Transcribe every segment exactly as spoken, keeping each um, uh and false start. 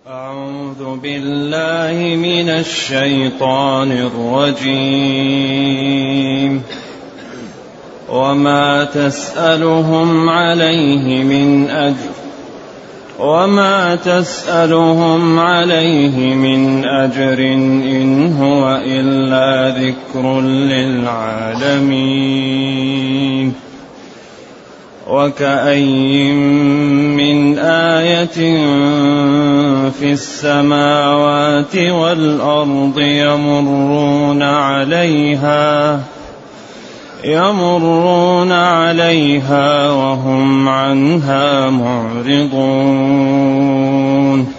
أعوذ بالله من الشيطان الرجيم. وما تسألهم عليه من أجر وما تسألهم عليه من أجر إن هو إلا ذكر للعالمين. وكأين من آية في السماوات والأرض يمرون عليها يمرون عليها وهم عنها معرضون.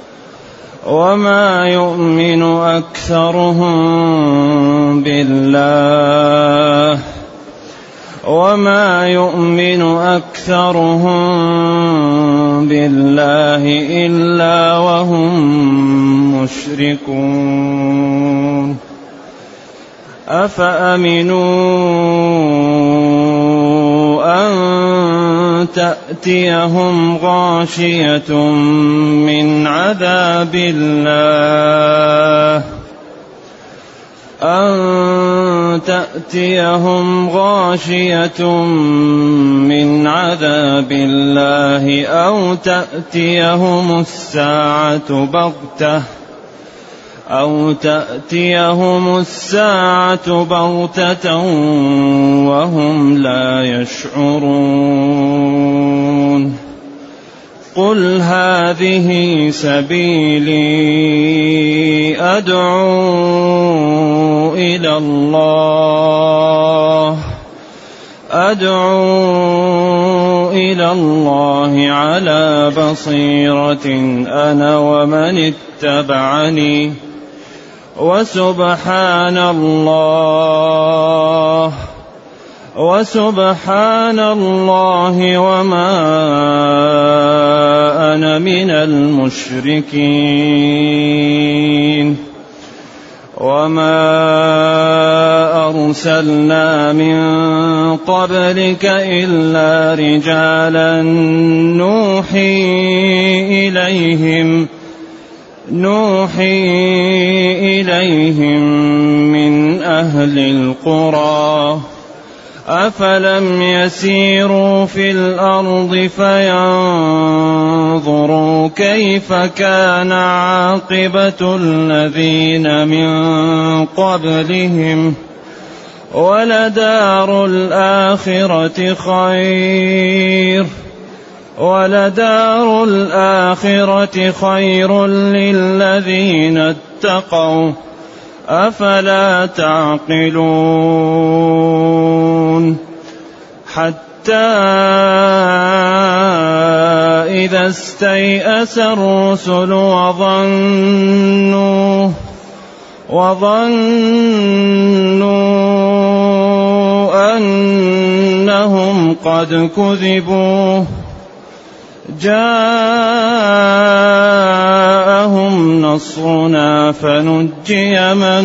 وما يؤمن أكثرهم بالله وما يؤمن أكثرهم بالله إلا وهم مشركون. أفأمنوا أن تأتيهم غاشية من عذاب الله أن تأتيهم غاشية من عذاب الله أو تأتيهم الساعة بغتة أو تأتيهم الساعة بغتة وهم لا يشعرون. قل هذه سبيلي أدعو إلى الله أدعو إلى الله على بصيرة أنا ومن اتبعني وسبحان الله وسبحان الله وما أنا من المشركين. وما أرسلنا من قبلك إلا رجالا نوحي إليهم نوحي إليهم من أهل القرى أفلم يسيروا في الأرض فينظروا كيف كان عاقبة الذين من قبلهم ولدار الآخرة خير ولدار الآخرة خير للذين اتقوا أفلا تعقلون. حتى إذا استيأس الرسل وظنوا وظنوا أنهم قد كذبوا جاءهم نصرنا فنجي من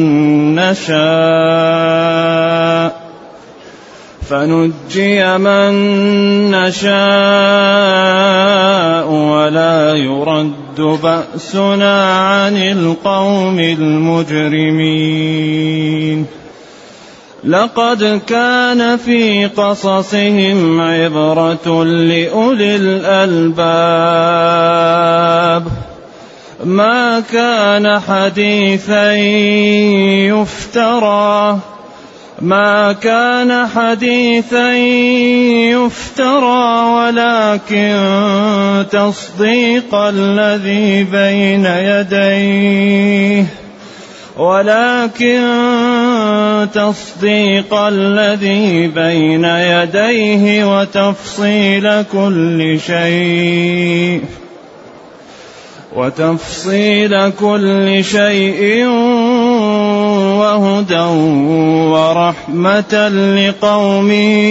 نشاء فنجي من نشاء ولا يرد بأسنا عن القوم المجرمين. لقد كان في قصصهم عبرة لأولي الألباب ما كان حديثا يفترى ما كان حديثا يفترى ولكن تصديق الذي بين يديه ولكن تصديق الذي بين يديه وتفصيل كل شيء وتفصيل كل شيء وهدى ورحمة لقوم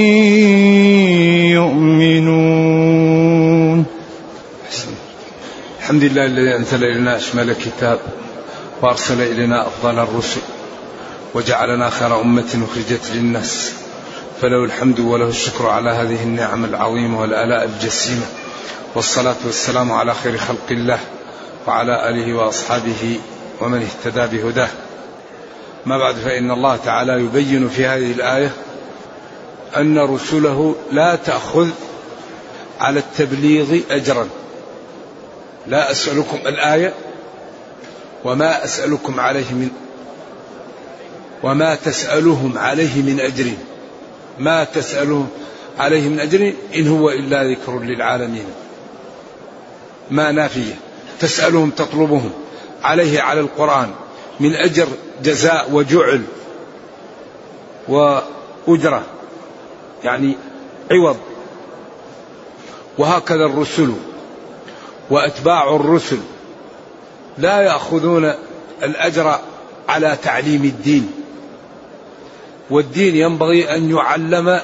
يؤمنون. الحمد لله الذي أنزل إلينا أشمل الكتاب وأرسل إلينا أفضل الرسل وجعلنا خير أمة أخرجت للناس فله الحمد وله الشكر على هذه النعم العظيمة والآلاء الجسيمة، والصلاة والسلام على خير خلق الله وعلى آله وأصحابه ومن اهتدى بهداه. ما بعد، فإن الله تعالى يبين في هذه الآية أن رسله لا تأخذ على التبليغ أجرا. لا أسألكم الآية وما أسألكم عليه من وما تسألهم عليه من أجر، ما تسألهم عليه من أجر إن هو إلا ذكر للعالمين. ما نافية، تسألهم تطلبهم عليه على القرآن من أجر جزاء وجعل وأجرة، يعني عوض. وهكذا الرسل وأتباع الرسل لا يأخذون الأجر على تعليم الدين، والدين ينبغي أن يعلم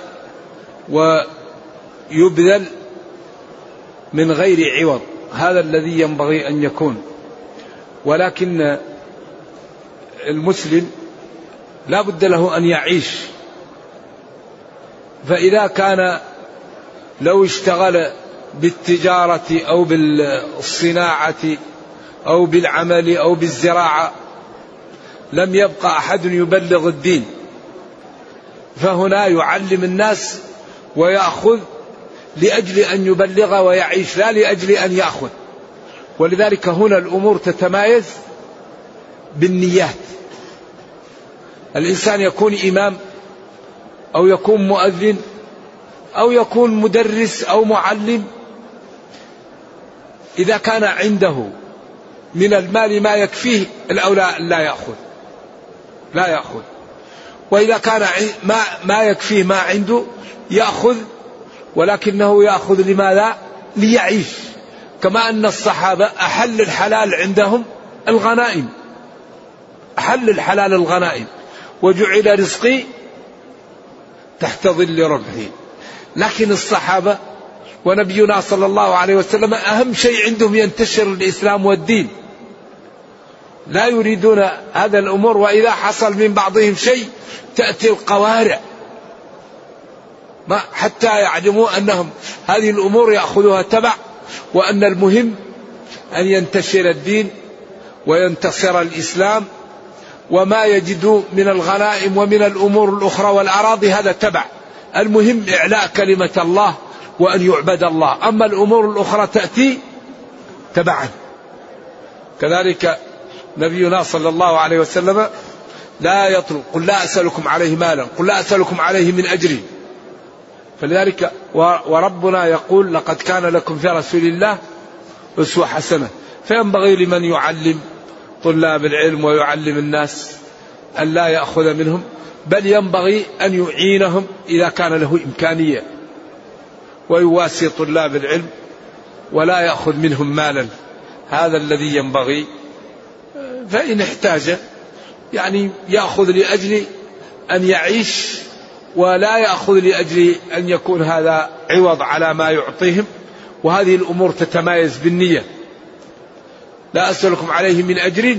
ويبذل من غير عوض، هذا الذي ينبغي أن يكون. ولكن المسلم لا بد له أن يعيش، فإذا كان لو اشتغل بالتجارة أو بالصناعة أو بالعمل أو بالزراعة لم يبقى أحد يبلغ الدين، فهنا يعلم الناس ويأخذ لأجل أن يبلغ ويعيش، لا لأجل أن يأخذ. ولذلك هنا الأمور تتمايز بالنيات. الإنسان يكون إمام أو يكون مؤذن أو يكون مدرس أو معلم، إذا كان عنده من المال ما يكفيه الأولى لا يأخذ، لا يأخذ. وإذا كان ما ما يكفيه ما عنده يأخذ، ولكنه يأخذ لماذا؟ ليعيش. كما أن الصحابة أحل الحلال عندهم الغنائم، أحل الحلال الغنائم، وجعل رزقي تحت ظل رمحي. لكن الصحابة ونبينا صلى الله عليه وسلم أهم شيء عندهم ينتشر الإسلام والدين، لا يريدون هذا الأمور. وإذا حصل من بعضهم شيء تأتي القوارع ما حتى يعلموا أنهم هذه الأمور يأخذوها تبع، وأن المهم أن ينتشر الدين وينتصر الإسلام، وما يجدوا من الغنائم ومن الأمور الأخرى والأراضي هذا تبع. المهم إعلاء كلمة الله وأن يعبد الله، أما الأمور الأخرى تأتي تبعا. كذلك نبينا صلى الله عليه وسلم لا يطلب، قل لا أسألكم عليه مالا، قل لا أسألكم عليه من أجر. فلذلك وربنا يقول لقد كان لكم في رسول الله أسوة حسنة. فينبغي لمن يعلم طلاب العلم ويعلم الناس أن لا يأخذ منهم، بل ينبغي أن يعينهم إذا كان له إمكانية، ويواسي طلاب العلم ولا يأخذ منهم مالا، هذا الذي ينبغي. فإن احتاج يعني يأخذ لأجل أن يعيش، ولا يأخذ لأجل أن يكون هذا عوض على ما يعطيهم. وهذه الأمور تتمايز بالنية. لا أسألكم عليه من أجر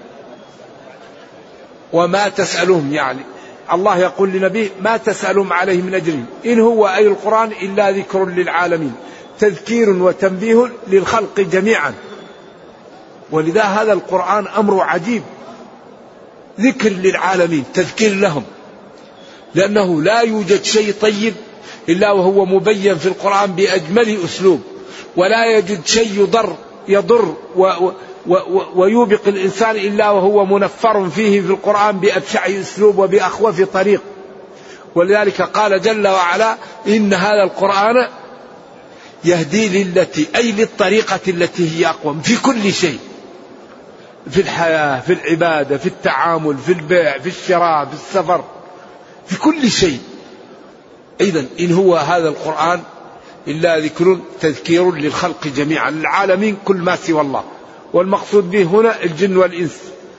وما تسألهم، يعني الله يقول لنبيه ما تسألهم عليه من أجر إن هو أي القرآن إلا ذكر للعالمين، تذكير وتنبيه للخلق جميعا. ولذا هذا القرآن أمر عجيب، ذكر للعالمين، تذكير لهم، لأنه لا يوجد شيء طيب إلا وهو مبين في القرآن بأجمل أسلوب، ولا يوجد شيء يضر يضر و و و ويوبق الإنسان إلا وهو منفر فيه في القرآن بأبشع أسلوب وبأخوف طريق. ولذلك قال جل وعلا إن هذا القرآن يهدي للتي أي للطريقة التي هي أقوم في كل شيء، في الحياة، في العبادة، في التعامل، في البيع، في الشراء، في السفر، في كل شيء. إذن إن هو هذا القرآن إلا ذكر تذكير للخلق جميعا، العالمين كل ما سوى الله، والمقصود به هنا الجن والإنس.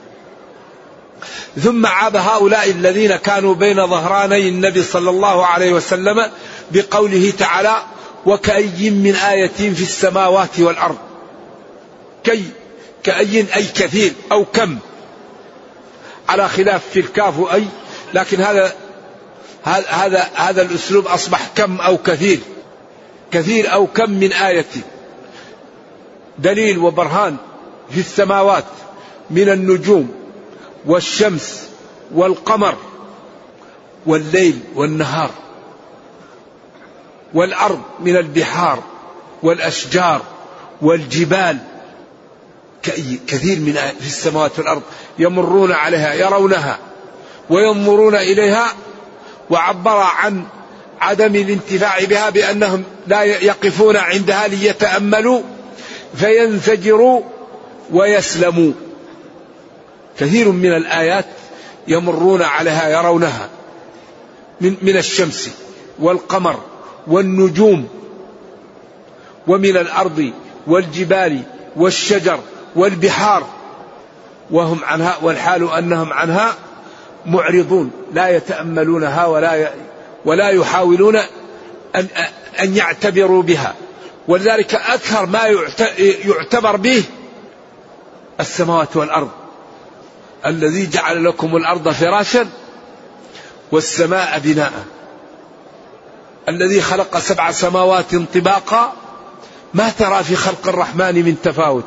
ثم عاب هؤلاء الذين كانوا بين ظهراني النبي صلى الله عليه وسلم بقوله تعالى وكأي من آية في السماوات والأرض. كي كأي أي كثير أو كم، على خلاف في الكاف أي، لكن هذا هذا هذا الأسلوب أصبح كم أو كثير، كثير أو كم من آية، دليل وبرهان في السماوات من النجوم والشمس والقمر والليل والنهار، والأرض من البحار والأشجار والجبال، كثير من في السماوات والأرض يمرون عليها يرونها وينظرون إليها، وعبر عن عدم الانتفاع بها بأنهم لا يقفون عندها ليتأملوا فينفجروا ويسلموا. كثير من الآيات يمرون عليها يرونها من, من الشمس والقمر والنجوم ومن الأرض والجبال والشجر والبحار، وهم عنها والحال أنهم عنها معرضون، لا يتأملونها ولا ولا يحاولون أن أن يعتبروا بها. ولذلك أكثر ما يعتبر به السماوات والأرض، الذي جعل لكم الأرض فراشا والسماء بناء، الذي خلق سبع سماوات طباقا ما ترى في خلق الرحمن من تفاوت،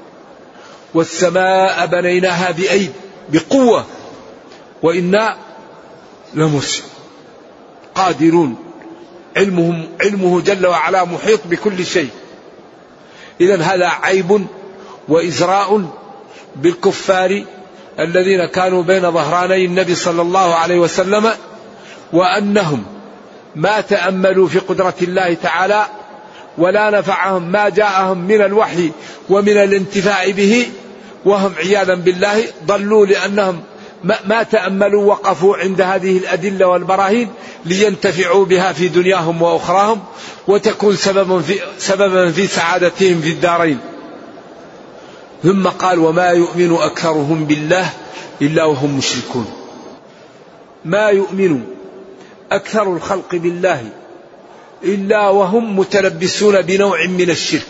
والسماء بنيناها بأيد بقوة وإنا لموسع قادرون. علمهم علمه جل وعلا محيط بكل شيء. إذن هذا عيب وإزراء بالكفار الذين كانوا بين ظهراني النبي صلى الله عليه وسلم، وأنهم ما تأملوا في قدرة الله تعالى ولا نفعهم ما جاءهم من الوحي ومن الانتفاع به، وهم عياذا بالله ضلوا لأنهم ما تأملوا وقفوا عند هذه الأدلة والبراهين لينتفعوا بها في دنياهم وأخراهم، وتكون سببا في, سببا في سعادتهم في الدارين. ثم قال وما يؤمن أكثرهم بالله إلا وهم مشركون. ما يؤمن أكثر الخلق بالله إلا وهم متلبسون بنوع من الشرك.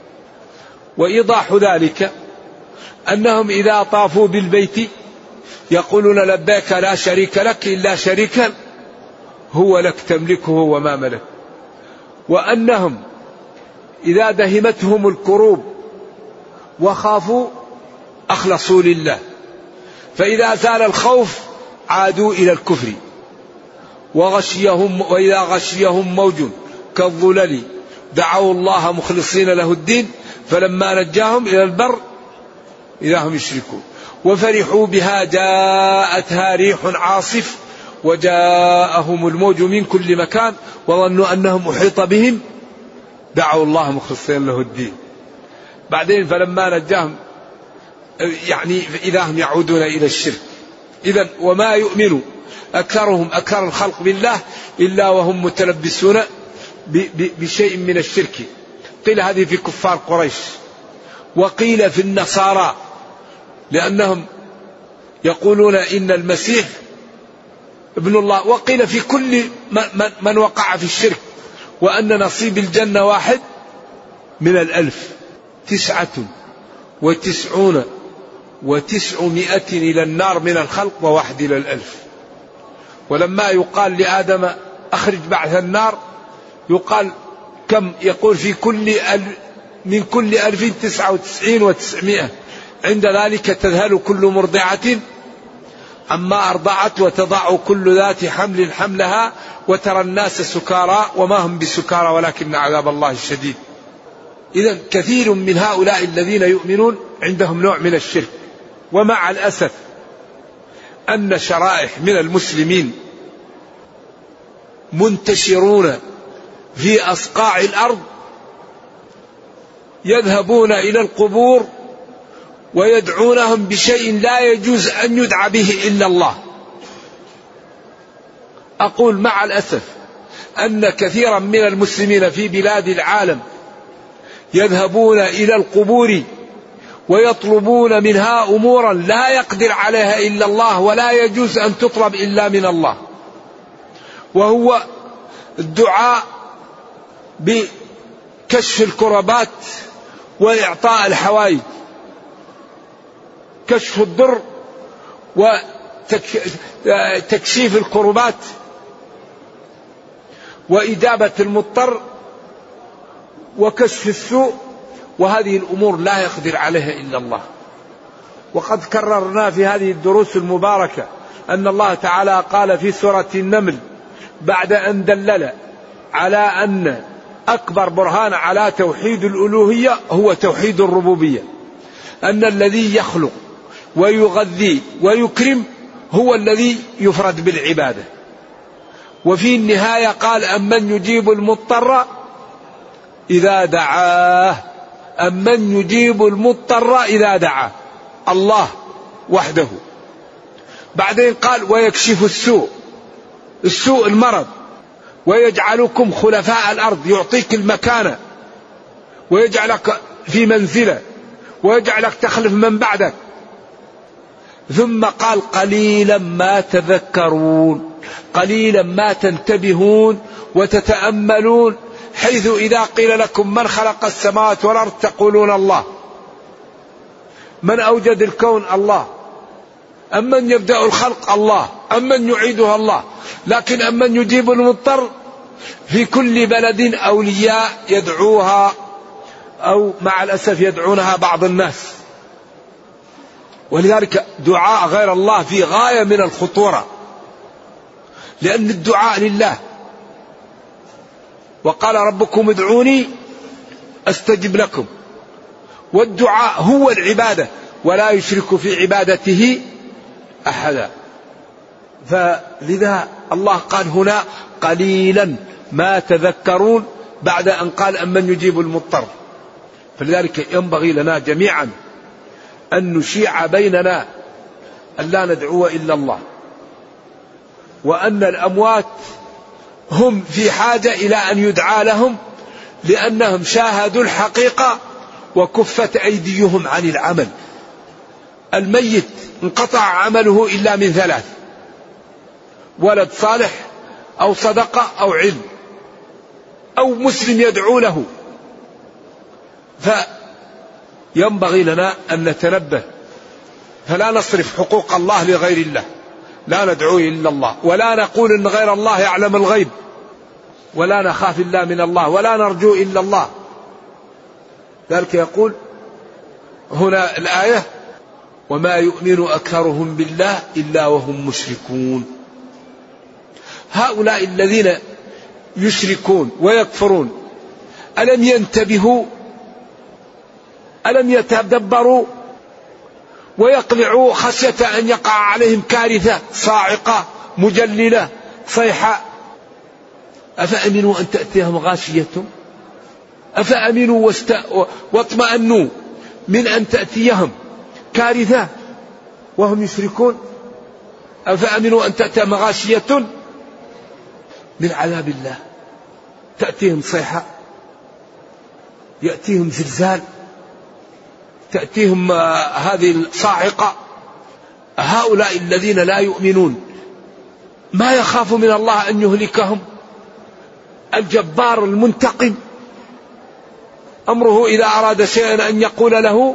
وإيضاح ذلك أنهم إذا طافوا بالبيت يقولون لبيك لا شريك لك إلا شريكا هو لك تملكه وما ملك، وأنهم إذا دهمتهم الكروب وخافوا أخلصوا لله، فإذا زال الخوف عادوا إلى الكفر، وغشيهم وإذا غشيهم موج كالظلل دعوا الله مخلصين له الدين فلما نجاهم إلى البر إذا هم يشركون. وفرحوا بها جاءتها ريح عاصف وجاءهم الموج من كل مكان وظنوا أنهم أحيط بهم دعوا الله مخلصين له الدين. بعدين فلما نجاهم يعني إذا هم يعودون إلى الشرك. إذن وما يؤمن أكثرهم أكثر الخلق بالله إلا وهم متلبسون بشيء من الشرك. قيل هذه في كفار قريش، وقيل في النصارى لأنهم يقولون إن المسيح ابن الله، وقيل في كل من وقع في الشرك، وأن نصيب الجنة واحد من الألف، تسعة وتسعون وتسعمائة إلى النار من الخلق وواحد إلى الألف. ولما يقال لآدم أخرج بعث النار يقال كم؟ يقول في كل ألف من كل ألف تسعة وتسعين وتسعمائة. عند ذلك تذهل كل مرضعة عما أرضعت وتضع كل ذات حمل حملها وترى الناس سكارى وما هم بسكارى ولكن عذاب الله الشديد. إذن كثير من هؤلاء الذين يؤمنون عندهم نوع من الشرك. ومع الأسف أن شرائح من المسلمين منتشرون في أصقاع الأرض يذهبون إلى القبور ويدعونهم بشيء لا يجوز أن يدعى به إلا الله. أقول مع الأسف أن كثيرا من المسلمين في بلاد العالم يذهبون إلى القبور ويطلبون منها أمورا لا يقدر عليها إلا الله ولا يجوز أن تطلب إلا من الله، وهو الدعاء بكشف الكربات وإعطاء الحوائج، كشف الضر وتكشيف الكربات وإجابة المضطر وكشف السوء وهذه الأمور لا يقدر عليها إلا الله. وقد كررنا في هذه الدروس المباركة أن الله تعالى قال في سورة النمل بعد أن دلل على أن أكبر برهان على توحيد الألوهية هو توحيد الربوبية، أن الذي يخلق ويغذي ويكرم هو الذي يفرد بالعبادة. وفي النهاية قال أمن يجيب المضطر إذا دعاه، أمن يجيب المضطر إذا دعاه، الله وحده. بعدين قال ويكشف السوء، السوء المرض، ويجعلكم خلفاء الأرض، يعطيك المكانة ويجعلك في منزلة ويجعلك تخلف من بعدك. ثم قال قليلا ما تذكرون، قليلا ما تنتبهون وتتأملون، حيث إذا قيل لكم من خلق السماوات والأرض تقولون الله، من أوجد الكون الله، أمن يبدأ الخلق الله، أمن يعيدها الله. لكن أمن يجيب المضطر، في كل بلد أولياء يدعوها أو مع الأسف يدعونها بعض الناس. ولذلك دعاء غير الله في غاية من الخطورة، لأن الدعاء لله، وقال ربكم ادعوني أستجب لكم، والدعاء هو العبادة ولا يشرك في عبادته أحدا. فلذا الله قال هنا قليلا ما تذكرون بعد أن قال أمن يجيب المضطر. فلذلك ينبغي لنا جميعا أن نشيع بيننا أن لا ندعو إلا الله، وأن الأموات هم في حاجة إلى أن يدعى لهم، لأنهم شاهدوا الحقيقة وكفت أيديهم عن العمل. الميت انقطع عمله إلا من ثلاث: ولد صالح أو صدقة أو علم أو مسلم يدعو له. فينبغي لنا أن نتنبه، فلا نصرف حقوق الله لغير الله، لا ندعو إلا الله، ولا نقول إن غير الله يعلم الغيب، ولا نخاف إلا من الله، ولا نرجو إلا الله. ذلك يقول هنا الآية وما يؤمن أكثرهم بالله إلا وهم مشركون. هؤلاء الذين يشركون ويكفرون ألم ينتبهوا؟ ألم يتدبروا ويقلعوا خشية أن يقع عليهم كارثة صاعقة مجللة صيحة؟ أفأمنوا أن تأتيهم غاشية؟ أفأمنوا واست... واطمأنوا من أن تأتيهم كارثة وهم يشركون؟ أفأمنوا أن تأتيهم غاشية من عذاب الله، تأتيهم صيحة، يأتيهم زلزال، تأتيهم هذه الصاعقة. هؤلاء الذين لا يؤمنون ما يخاف من الله أن يهلكهم؟ الجبار المنتقم أمره إذا أراد شيئا أن يقول له.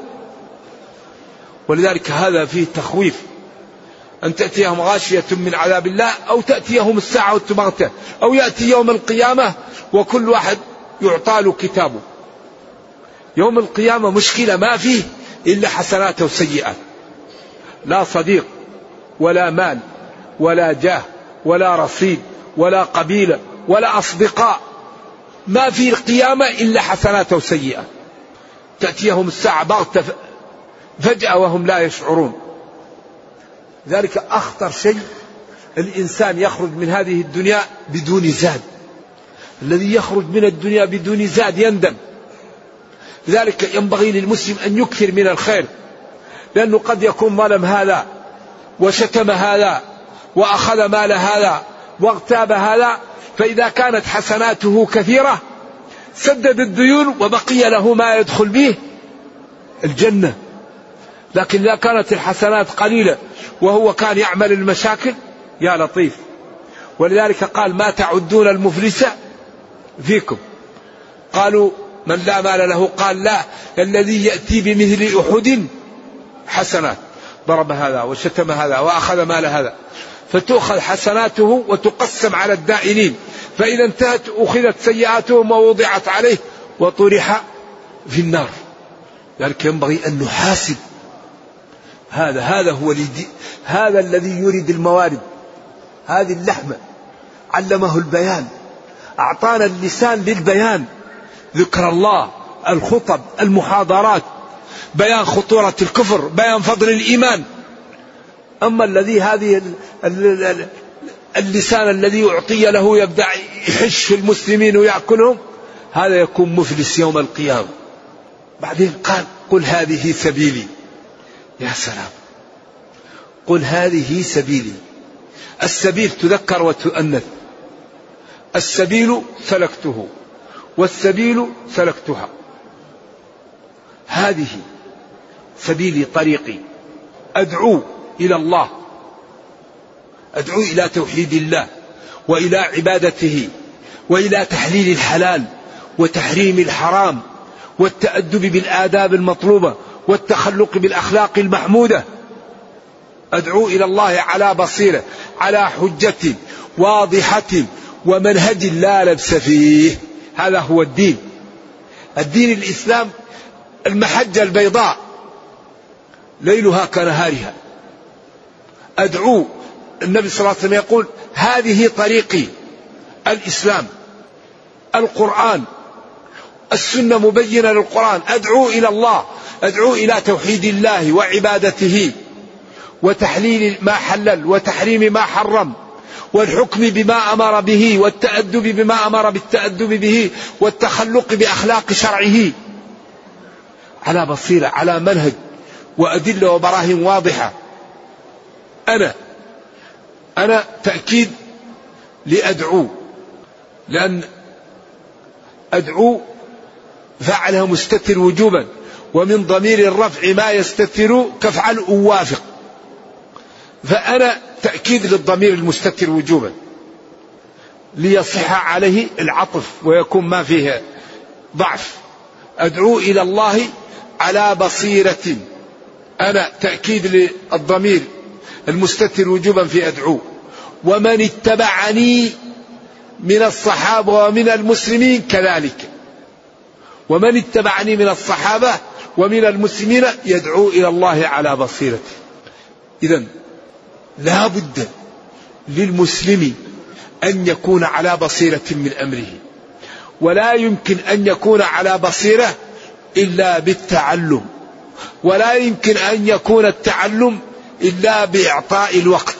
ولذلك هذا فيه تخويف، أن تأتيهم غاشية من عذاب الله، أو تأتيهم الساعة بغتة، أو يأتي يوم القيامة وكل واحد يعطى له كتابه. يوم القيامة مشكلة ما فيه إلا حسنات وسيئات، لا صديق ولا مال ولا جاه ولا رصيد ولا قبيلة ولا أصدقاء، ما في القيامة إلا حسنات وسيئات. تأتيهم الساعة بغتة فجأة وهم لا يشعرون. ذلك أخطر شيء الإنسان يخرج من هذه الدنيا بدون زاد. الذي يخرج من الدنيا بدون زاد يندم. لذلك ينبغي للمسلم أن يكثر من الخير، لأنه قد يكون ظلم هذا وشتم هذا وأخذ مال هذا واغتاب هذا، فإذا كانت حسناته كثيرة سدد الديون وبقي له ما يدخل به الجنة. لكن إذا كانت الحسنات قليلة وهو كان يعمل المشاكل، يا لطيف. ولذلك قال ما تعدون المفلس فيكم؟ قالوا من لا مال له، قال لا، الذي يأتي بمثل أحد حسنات، ضرب هذا وشتم هذا وأخذ مال هذا، فتؤخذ حسناته وتقسم على الدائنين، فإذا انتهت أخذت سيئاتهم ووضعت عليه وطرح في النار. لذلك ينبغي أن نحاسب. هذا هذا هو الذي هذا الذي يريد الموارد. هذه اللحمة علمه البيان، أعطانا اللسان للبيان، ذكر الله، الخطب، المحاضرات، بيان خطورة الكفر، بيان فضل الإيمان. أما الذي هذه اللسان الذي أعطي له يبدأ يحش في المسلمين ويأكلهم، هذا يكون مفلس يوم القيامة. بعدين قال قل هذه سبيلي. يا سلام، قل هذه سبيلي. السبيل تذكر وتؤنث. السبيل سلكته، والسبيل سلكتها. هذه سبيلي، طريقي، أدعو إلى الله، أدعو إلى توحيد الله وإلى عبادته وإلى تحليل الحلال وتحريم الحرام والتأدب بالآداب المطلوبة والتخلق بالأخلاق المحمودة. أدعو إلى الله على بصيرة، على حجة واضحة ومنهج لا لبس فيه. هذا هو الدين. الدين الإسلام المحجة البيضاء ليلها كنهارها. أدعو، النبي صلى الله عليه وسلم يقول هذه طريقي، الإسلام، القرآن، السنة مبينة للقرآن. أدعو إلى الله، أدعو إلى توحيد الله وعبادته وتحليل ما حلل وتحريم ما حرم والحكم بما أمر به والتأدب بما أمر بالتأدب به والتخلق بأخلاق شرعه على بصيرة، على منهج وأدلة وبراهين واضحة. أنا أنا تأكيد لأدعو، لأن أدعو فعلها مستتر وجوبا، ومن ضمير الرفع ما يستتر كفعل أوافق، فأنا تأكيد للضمير المستتر وجوبا ليصح عليه العطف ويكون ما فيه ضعف. أدعو إلى الله على بصيرة، أنا تأكيد للضمير المستتر وجوبا في أدعو. ومن اتبعني من الصحابة ومن المسلمين كذلك. ومن اتبعني من الصحابة ومن المسلمين يدعو إلى الله على بصيرة. إذن لا بد للمسلم أن يكون على بصيرة من أمره، ولا يمكن أن يكون على بصيرة إلا بالتعلم، ولا يمكن أن يكون التعلم إلا بإعطاء الوقت.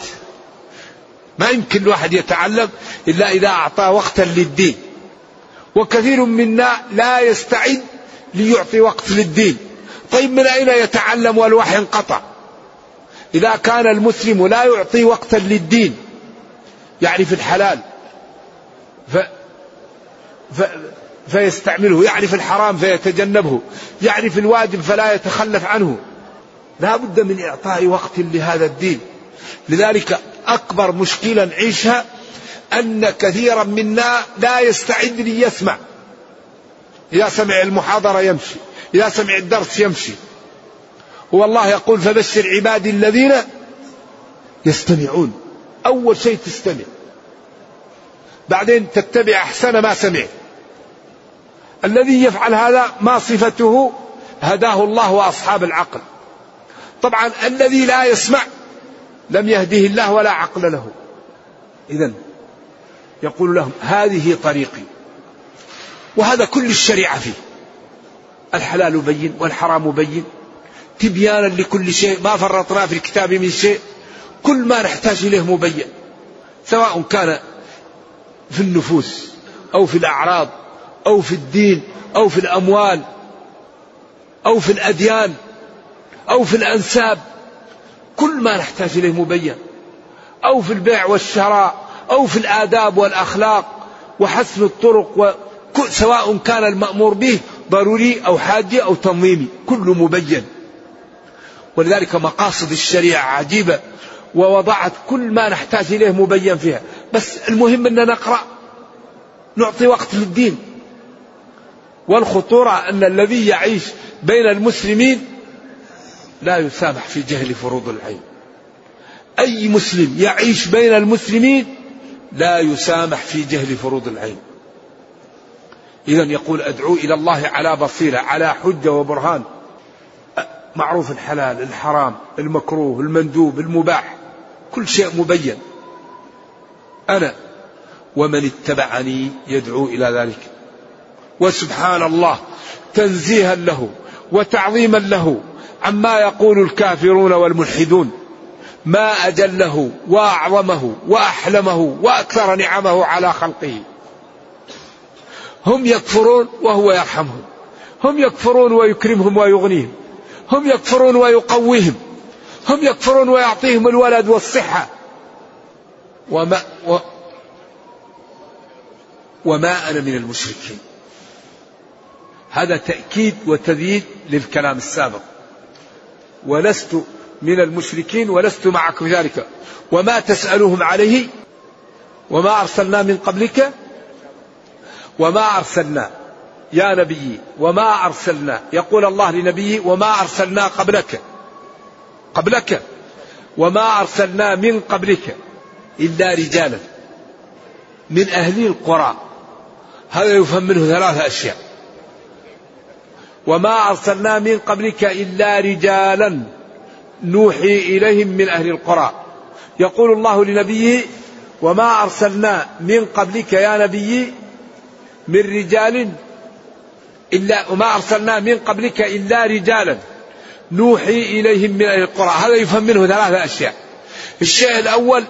ما يمكن الواحد يتعلم إلا إذا أعطى وقتا للدين، وكثير منا لا يستعد ليعطي وقت للدين. طيب من أين يتعلم والوحي انقطع؟ إذا كان المسلم لا يعطي وقتا للدين، يعرف الحلال ف... ف... فيستعمله، يعرف الحرام فيتجنبه، يعرف الواجب فلا يتخلف عنه. لا بد من إعطاء وقت لهذا الدين. لذلك أكبر مشكلة نعيشها أن كثيرا منا لا يستعد ليسمع. إذا سمع المحاضرة يمشي، إذا سمع الدرس يمشي. والله يقول فبشر عبادي الذين يستمعون. أول شيء تستمع، بعدين تتبع أحسن ما سمع. الذي يفعل هذا ما صفته؟ هداه الله وأصحاب العقل. طبعا الذي لا يسمع لم يهده الله ولا عقل له. إذن يقول لهم هذه طريقي، وهذا كل الشريعة فيه. الحلال بين والحرام بين، تبيانا لكل شيء، ما فرطنا في الكتاب من شيء. كل ما نحتاج إليه مبين، سواء كان في النفوس أو في الأعراض أو في الدين أو في الأموال أو في الأديان أو في الأنساب. كل ما نحتاج إليه مبين، أو في البيع والشراء أو في الآداب والأخلاق وحسن الطرق، سواء كان المأمور به ضروري أو حاجي أو تنظيمي، كله مبين. ولذلك مقاصد الشريعة عجيبة، ووضعت كل ما نحتاج إليه مبين فيها. بس المهم أن نقرأ، نعطي وقت للدين. والخطورة أن الذي يعيش بين المسلمين لا يسامح في جهل فروض العين. أي مسلم يعيش بين المسلمين لا يسامح في جهل فروض العين. إذن يقول أدعو إلى الله على بصيرة، على حجة وبرهان. معروف الحلال الحرام المكروه المندوب المباح، كل شيء مبين. أنا ومن اتبعني يدعو إلى ذلك. وسبحان الله تنزيها له وتعظيما له عما يقول الكافرون والملحدون، ما أجله وأعظمه وأحلمه وأكثر نعمه على خلقه. هم يكفرون وهو يرحمهم، هم يكفرون ويكرمهم ويغنيهم، هم يكفرون ويقويهم، هم يكفرون ويعطيهم الولد والصحة. وما, و وما أنا من المشركين. هذا تأكيد وتذييد للكلام السابق. ولست من المشركين ولست معك في ذلك، وما تسألهم عليه وما أرسلنا من قبلك وما أرسلنا يا نبي وما أرسلنا، يقول الله لنبيه وما أرسلنا قبلك قبلك وما أرسلنا من قبلك إلا رجالا من أهل القرى. هذا يفهم منه ثلاثة أشياء. وما أرسلنا من قبلك إلا رجالا نوحي إليهم من أهل القرى. يقول الله لنبيه وما أرسلنا من قبلك يا نبي من رجال إلا وما أرسلنا من قبلك إلا رجالا نوحي إليهم من أهل القرى. هذا يفهم منه ثلاثة أشياء. الشيء الأول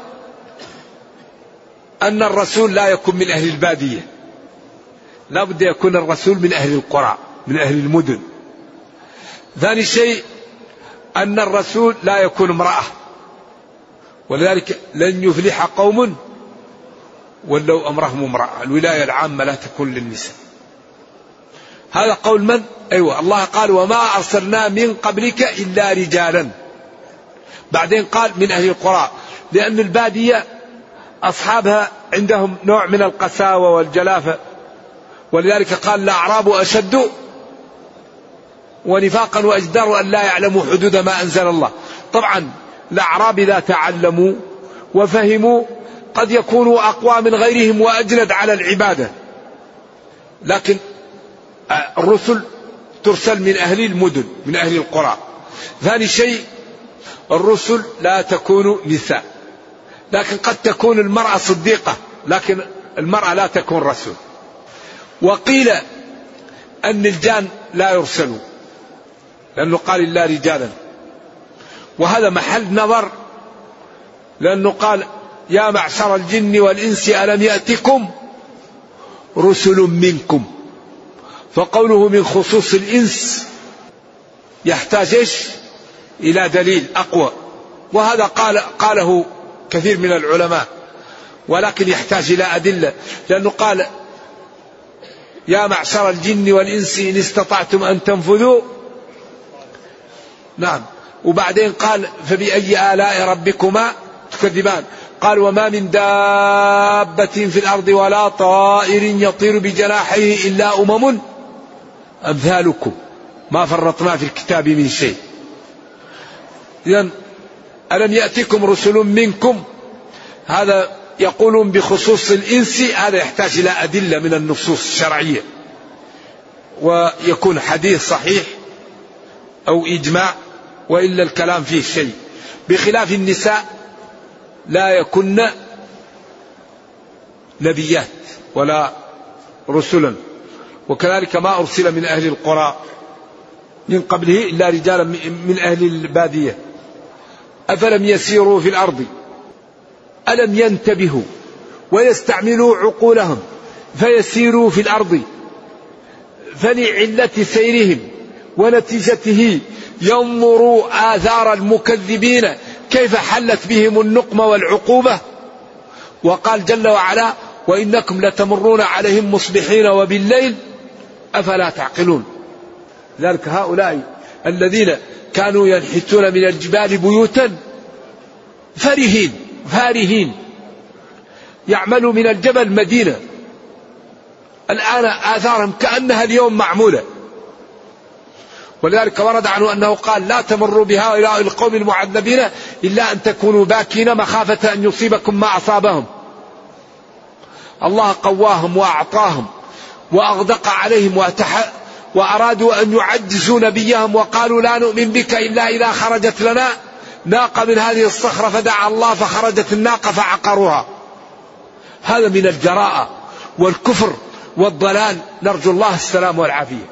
أن الرسول لا يكون من أهل البادية، لا بد يكون الرسول من أهل القرى من أهل المدن. ثاني شيء أن الرسول لا يكون امرأة، ولذلك لن يفلح قوم ولو أمرهم امرأة. الولاية العامة لا تكون للنساء. هذا قول من؟ أيوة الله قال وما أرسلنا من قبلك إلا رجالا. بعدين قال من أهل القرى، لأن البادية أصحابها عندهم نوع من القساوة والجلافة، ولذلك قال الأعراب أشد ونفاقا وأجدر أن لا يعلموا حدود ما أنزل الله. طبعا الأعراب إذا تعلموا وفهموا قد يكونوا أقوى من غيرهم وأجلد على العبادة، لكن الرسل ترسل من أهل المدن من أهل القرى. ثاني شيء الرسل لا تكون نساء، لكن قد تكون المرأة صديقة، لكن المرأة لا تكون رسول. وقيل أن الجان لا يرسلوا لأنه قال إلا رجالا، وهذا محل نظر، لأنه قال يا معشر الجن والإنس ألم يأتكم رسل منكم، فقوله من خصوص الإنس يحتاج إيش؟ إلى دليل أقوى، وهذا قال قاله كثير من العلماء، ولكن يحتاج إلى أدلة، لأنه قال يا معشر الجن والإنس إن استطعتم أن تنفذوا. نعم. وبعدين قال فبأي آلاء ربكما تكذبان. قال وما من دابة في الأرض ولا طائر يطير بجناحيه إلا أمم أمثالكم ما فرطنا في الكتاب من شيء. إذن ألم يأتكم رسل منكم، هذا يقولون بخصوص الإنس، هذا يحتاج إلى أدلة من النصوص الشرعية، ويكون حديث صحيح أو إجماع، وإلا الكلام فيه شيء. بخلاف النساء لا يكن نبيات ولا رسلا، وكذلك ما أرسل من أهل القرى من قبله إلا رجالا من أهل البادية. أفلم يسيروا في الأرض ألم ينتبهوا ويستعملوا عقولهم فيسيروا في الأرض فلعلة سيرهم ونتيجته ينظروا آثار المكذبين كيف حلت بهم النقمة والعقوبة. وقال جل وعلا وإنكم لتمرون عليهم مصبحين وبالليل أفلا تعقلون. ذلك هؤلاء الذين كانوا ينحتون من الجبال بيوتا فرهين فارهين يعملوا من الجبل مدينة، الآن آثارهم كأنها اليوم معمولة. ولذلك ورد عنه أنه قال لا تمروا بهؤلاء القوم المعذبين إلا أن تكونوا باكين مخافة أن يصيبكم ما أصابهم. الله قواهم وأعطاهم وأغدق عليهم وتح وأرادوا أن يعجزوا نبيهم وقالوا لا نؤمن بك إلا إذا خرجت لنا ناقة من هذه الصخرة، فدعا الله فخرجت الناقة فعقروها. هذا من الجراءة والكفر والضلال، نرجو الله السلام والعافية.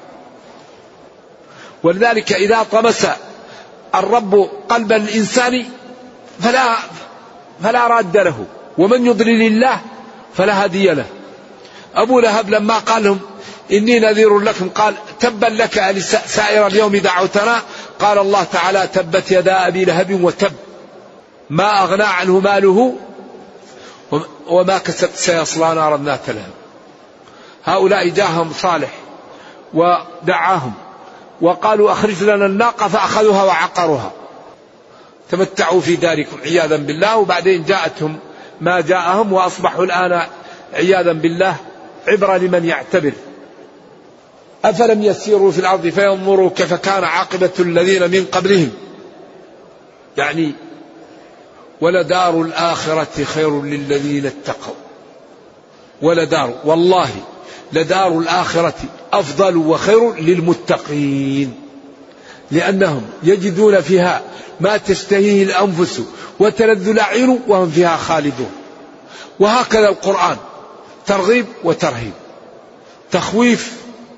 ولذلك إذا طمس الرب قلب الإنسان فلا فلا راد له، ومن يضلل الله فلا هادي له. أبو لهب لما قال لهم إني نذير لكم قال تبا لك سائر اليوم دعوتنا، قال الله تعالى تبت يدا أبي لهب وتب ما أغنى عنه ماله وما كسب سيصلى نارا ذات لهب. هؤلاء جاءهم صالح ودعاهم وقالوا أخرج لنا الناقة فأخذوها وعقروها، تمتعوا في داركم عياذا بالله. وبعدين جاءتهم ما جاءهم وأصبحوا الآن عياذا بالله عبرة لمن يعتبر. أفلم يسيروا في الأرض فينظروا كيف كان عاقبة الذين من قبلهم، يعني ولدار الآخرة خير للذين اتقوا. ولدار والله لدار الآخرة أفضل وخير للمتقين، لأنهم يجدون فيها ما تشتهيه الأنفس وتلذ الأعين وهم فيها خالدون. وهكذا القرآن ترغيب وترهيب، تخويف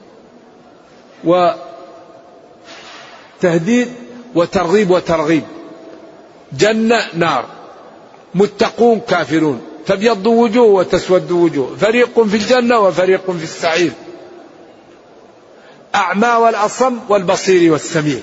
وتهديد وترغيب وترغيب، جنة نار، متقون كافرون، تبيض وجوه وتسود وجوه، فريق في الجنة وفريق في السعير، أعمى والأصم والبصير والسميع،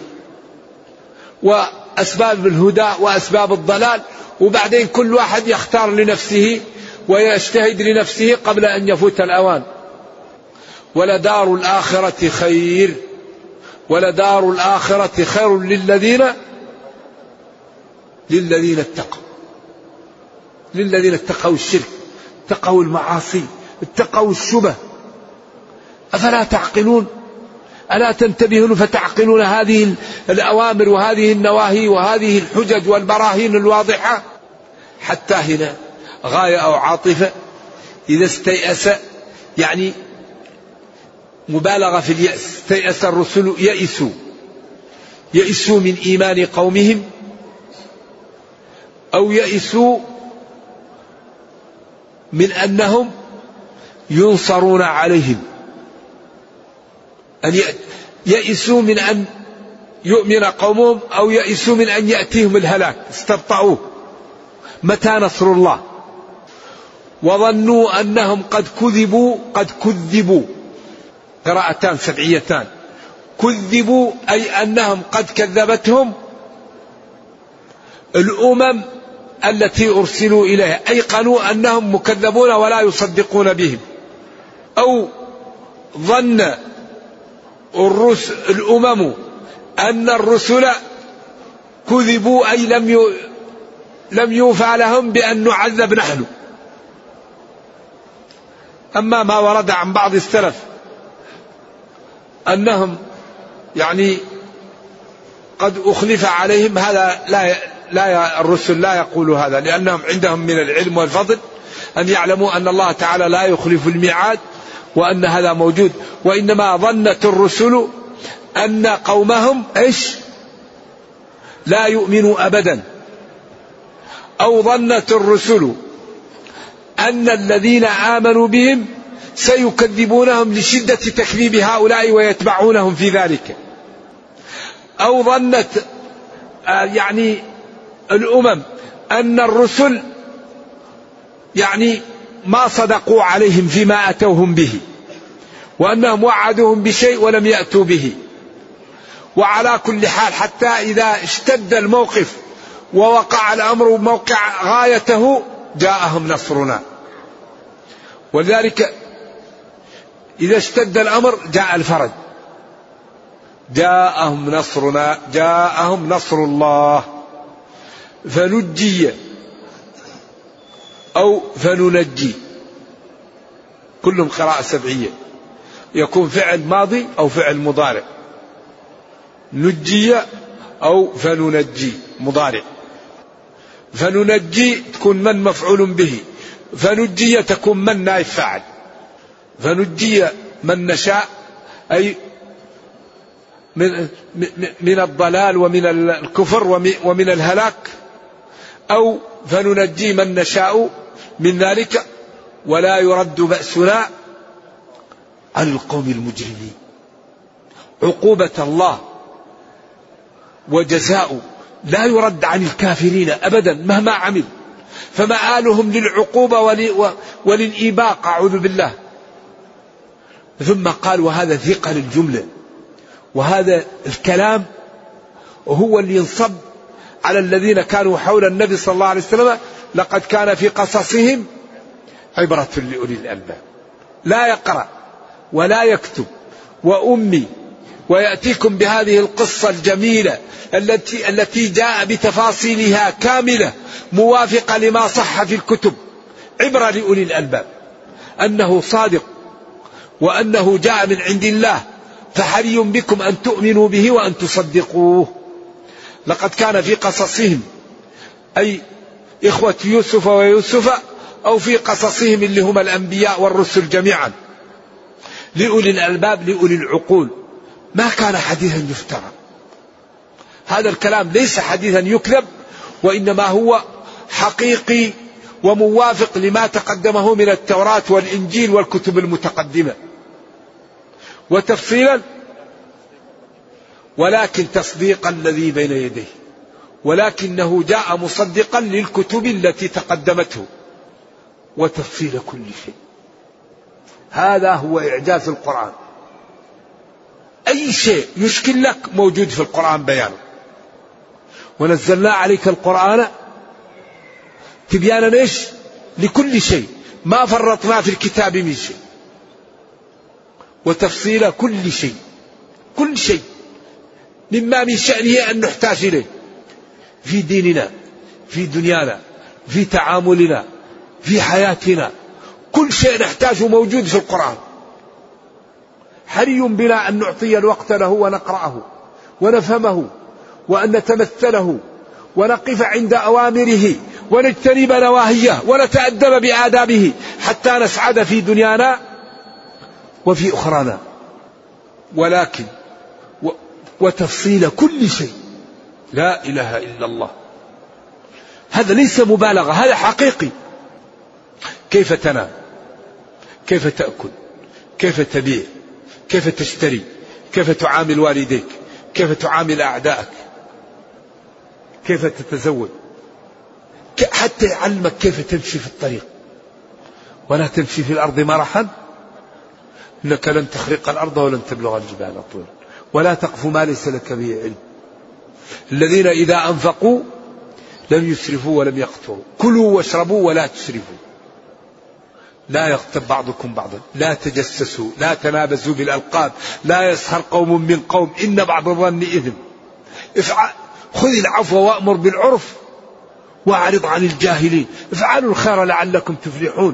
وأسباب الهدى وأسباب الضلال. وبعدين كل واحد يختار لنفسه ويجتهد لنفسه قبل أن يفوت الأوان. ولدار الآخرة خير، ولدار الآخرة خير للذين للذين اتقوا، للذين اتقوا الشرك، اتقوا المعاصي، اتقوا الشبه. أفلا تعقلون؟ ألا تنتبهون فتعقلون هذه الأوامر وهذه النواهي وهذه الحجج والبراهين الواضحة؟ حتى هنا غاية أو عاطفة، إذا استيأس يعني مبالغة في اليأس، استيأس الرسل يئسوا يئسوا من إيمان قومهم، أو يئسوا من أنهم ينصرون عليهم، أن يئسوا من أن يؤمن قومهم، أو يئسوا من أن يأتيهم الهلاك، استبطأوه. متى نصر الله؟ وظنوا أنهم قد كذبوا قد كذبوا قراءتان سبعيتان، كذبوا أي أنهم قد كذبتهم الأمم التي أرسلوا إليها، أيقنوا أنهم مكذبون ولا يصدقون بهم. أو ظن الرسل الأمم أن الرسل كذبوا، أي لم لم يوفى لهم بأن نعذب نحن. أما ما ورد عن بعض السلف أنهم يعني قد أخلف عليهم، هذا لا لا الرسل لا يقول هذا، لأنهم عندهم من العلم والفضل أن يعلموا أن الله تعالى لا يخلف الميعاد وأن هذا موجود. وإنما ظنت الرسل أن قومهم إيش لا يؤمنوا أبدا، أو ظنت الرسل أن الذين آمنوا بهم سيكذبونهم لشدة تكذيب هؤلاء ويتبعونهم في ذلك. أو ظنت يعني الأمم أن الرسل يعني ما صدقوا عليهم فيما أتوهم به، وأنهم وعدوهم بشيء ولم يأتوا به. وعلى كل حال حتى إذا اشتد الموقف ووقع الأمر موقع غايته جاءهم نصرنا. ولذلك إذا اشتد الأمر جاء الفرج، جاءهم نصرنا، جاءهم نصر الله. فنجي أو فننجي، كلهم قراءة سبعية، يكون فعل ماضي أو فعل مضارع. نجي أو فننجي مضارع. فننجي تكون من مفعول به، فنجي تكون من نائب فاعل. فنجي من نشاء أي من, من الضلال ومن الكفر ومن الهلاك، أو فننجي من نشاء من ذلك ولا يرد بأسنا عن القوم المجرمين. عقوبة الله وجزاء لا يرد عن الكافرين أبدا مهما عمل، فمآلهم للعقوبة وللإباق أعوذ بالله. ثم قال وهذا ثقل الجملة، وهذا الكلام هو اللي ينصب على الذين كانوا حول النبي صلى الله عليه وسلم. لقد كان في قصصهم عبرة لأولي الألباب. لا يقرأ ولا يكتب وأمي ويأتيكم بهذه القصة الجميلة التي التي جاء بتفاصيلها كاملة موافقة لما صح في الكتب، عبرة لأولي الألباب أنه صادق وأنه جاء من عند الله، فحري بكم أن تؤمنوا به وأن تصدقوه. لقد كان في قصصهم أي إخوة يوسف ويوسف، أو في قصصهم اللي هم الأنبياء والرسل جميعا، لأولي الألباب لأولي العقول. ما كان حديثا يفترى، هذا الكلام ليس حديثا يكذب، وإنما هو حقيقي وموافق لما تقدمه من التوراة والإنجيل والكتب المتقدمة. وتفصيلا ولكن تصديق الذي بين يديه، ولكنه جاء مصدقا للكتب التي تقدمته، وتفصيل كل شيء. هذا هو إعجاز القرآن. أي شيء يشكل لك موجود في القرآن بيانه. ونزلنا عليك القرآن تبيانا ايش؟ لكل شيء، ما فرطنا في الكتاب من شيء، وتفصيل كل شيء، كل شيء مما من شأنه أن نحتاج إليه في ديننا، في دنيانا، في تعاملنا، في حياتنا. كل شيء نحتاجه موجود في القرآن. حري بنا أن نعطي الوقت له ونقرأه ونفهمه وأن نتمثله ونقف عند أوامره ونجتنب نواهيه ونتأدب بآدابه حتى نسعد في دنيانا وفي أخرانا. ولكن وتفصيل كل شيء، لا إله إلا الله. هذا ليس مبالغة، هذا حقيقي. كيف تنام، كيف تأكل، كيف تبيع، كيف تشتري، كيف تعامل والديك، كيف تعامل أعدائك، كيف تتزوج، حتى يعلمك كيف تمشي في الطريق. ولا تمشي في الأرض مرحا إنك لن تخرق الأرض ولن تبلغ الجبال طولا ولا تقف ما ليس لك به علم. الذين إذا أنفقوا لم يسرفوا ولم يقتروا. كلوا واشربوا ولا تسرفوا. لا يغتب بعضكم بعضا، لا تجسسوا، لا تنابزوا بالألقاب، لا يسخر قوم من قوم، إن بعض الظن إثم. افعل خذ العفو وأمر بالعرف وأعرض عن الجاهلين. افعلوا الخير لعلكم تفلحون،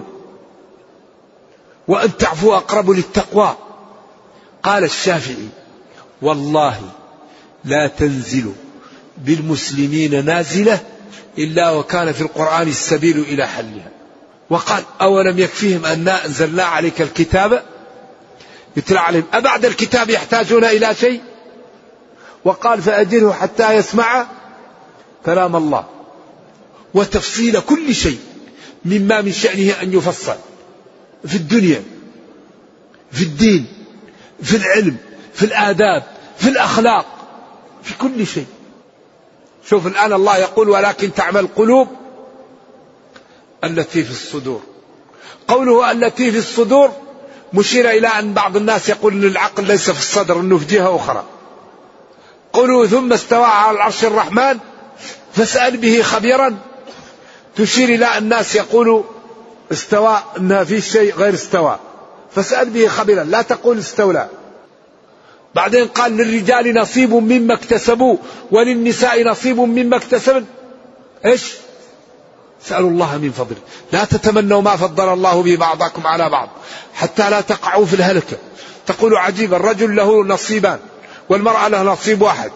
وأن تعفوا أقرب للتقوى. قال الشافعي والله لا تنزل بالمسلمين نازلة إلا وكان في القرآن السبيل إلى حلها. وقال أولم يكفيهم أن أنزلنا عليك الكتاب يتلى عليهم أبعد الكتاب يحتاجون إلى شيء. وقال فأجره حتى يسمع كلام الله. وتفصيل كل شيء مما من شأنه أن يفصل في الدنيا، في الدين، في العلم، في الآداب، في الأخلاق، في كل شيء. شوف الآن الله يقول ولكن تعمل القلوب التي في الصدور. قوله التي في الصدور مشير إلى أن بعض الناس يقول أن العقل ليس في الصدر، أنه في جهة أخرى. قوله ثم استوى على العرش الرحمن فاسأل به خبيرا تشير إلى الناس يقولوا استوى أنها في شيء غير استوى، فاسأل به خبيرا لا تقول استولى. بعدين قال للرجال نصيب مما اكتسبوا وللنساء نصيب مما اكتسبن. ايش؟ اسألوا الله من فضله. لا تتمنوا ما فضل الله به بعضكم على بعض حتى لا تقعوا في الهلكة. تقول عجيبا الرجل له نصيبان والمرأة له نصيب واحد.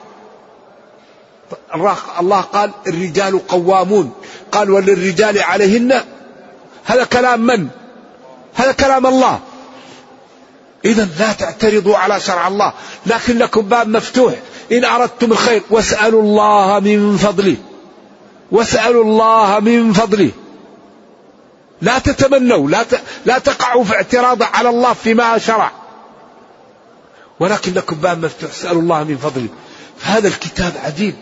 الله قال الرجال قوامون، قال وللرجال عليهن. هذا كلام من؟ هذا كلام الله. إذن لا تعترضوا على شرع الله، لكن لكم باب مفتوح إن أردتم الخير واسألوا الله من فضله، واسألوا الله من فضله. لا تتمنوا، لا لا تقعوا في اعتراض على الله فيما شرع، ولكن لكم باب مفتوح، اسألوا الله من فضله. فهذا الكتاب عجيب،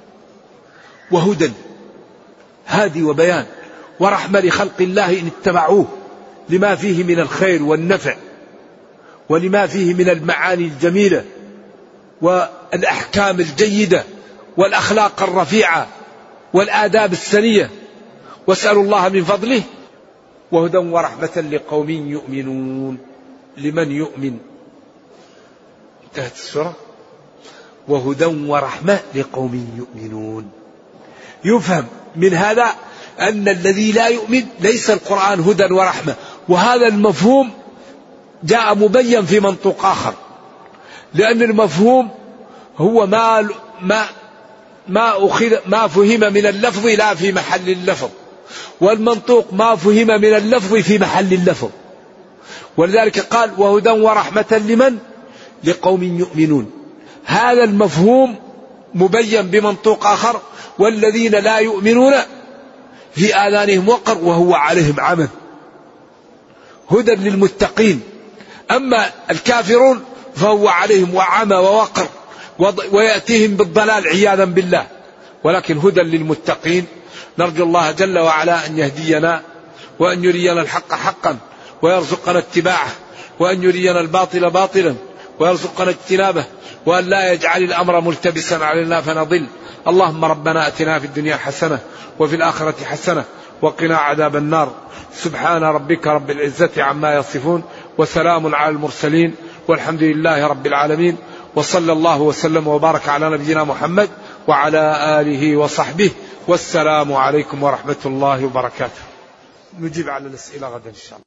وهدى هادي وبيان ورحمة لخلق الله إن اتبعوه، لما فيه من الخير والنفع، ولما فيه من المعاني الجميلة والأحكام الجيدة والأخلاق الرفيعة والآداب السنية. واسألوا الله من فضله وهدى ورحمة لقوم يؤمنون. لمن يؤمن؟ انتهت السورة. وهدى ورحمة لقوم يؤمنون. يفهم من هذا أن الذي لا يؤمن ليس القرآن هدى ورحمة، وهذا المفهوم جاء مبين في منطوق آخر، لأن المفهوم هو ما ما ما أخذ ما فهم من اللفظ لا في محل اللفظ، والمنطوق ما فهم من اللفظ في محل اللفظ. ولذلك قال وهدى ورحمة لمن؟ لقوم يؤمنون. هذا المفهوم مبين بمنطوق آخر، والذين لا يؤمنون في آذانهم وقر وهو عليهم عمى. هدى للمتقين، أما الكافرون فهو عليهم وعمى ووقر ويأتيهم بالضلال عياذا بالله. ولكن هدى للمتقين. نرجو الله جل وعلا أن يهدينا وأن يرينا الحق حقا ويرزقنا اتباعه، وأن يرينا الباطل باطلا ويرزقنا اجتنابه، وأن لا يجعل الأمر ملتبسا علينا فنضل. اللهم ربنا أتنا في الدنيا حسنة وفي الآخرة حسنة وقنا عذاب النار. سبحان ربك رب العزة عما يصفون، وسلام على المرسلين، والحمد لله رب العالمين. وصلى الله وسلم وبارك على نبينا محمد وعلى آله وصحبه، والسلام عليكم ورحمة الله وبركاته. نجيب على الأسئلة غدا إن شاء الله.